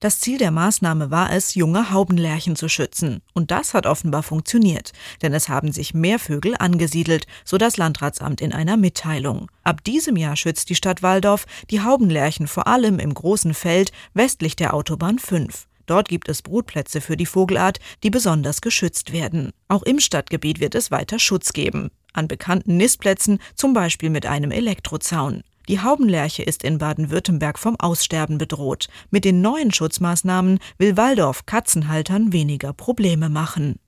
Das Ziel der Maßnahme war es, junge Haubenlerchen zu schützen. Und das hat offenbar funktioniert, denn es haben sich mehr Vögel angesiedelt, so das Landratsamt in einer Mitteilung. Ab diesem Jahr schützt die Stadt Walldorf die Haubenlerchen vor allem im großen Feld westlich der Autobahn 5. Dort gibt es Brutplätze für die Vogelart, die besonders geschützt werden. Auch im Stadtgebiet wird es weiter Schutz geben. An bekannten Nistplätzen, zum Beispiel mit einem Elektrozaun. Die Haubenlerche ist in Baden-Württemberg vom Aussterben bedroht. Mit den neuen Schutzmaßnahmen will Walldorf Katzenhaltern weniger Probleme machen.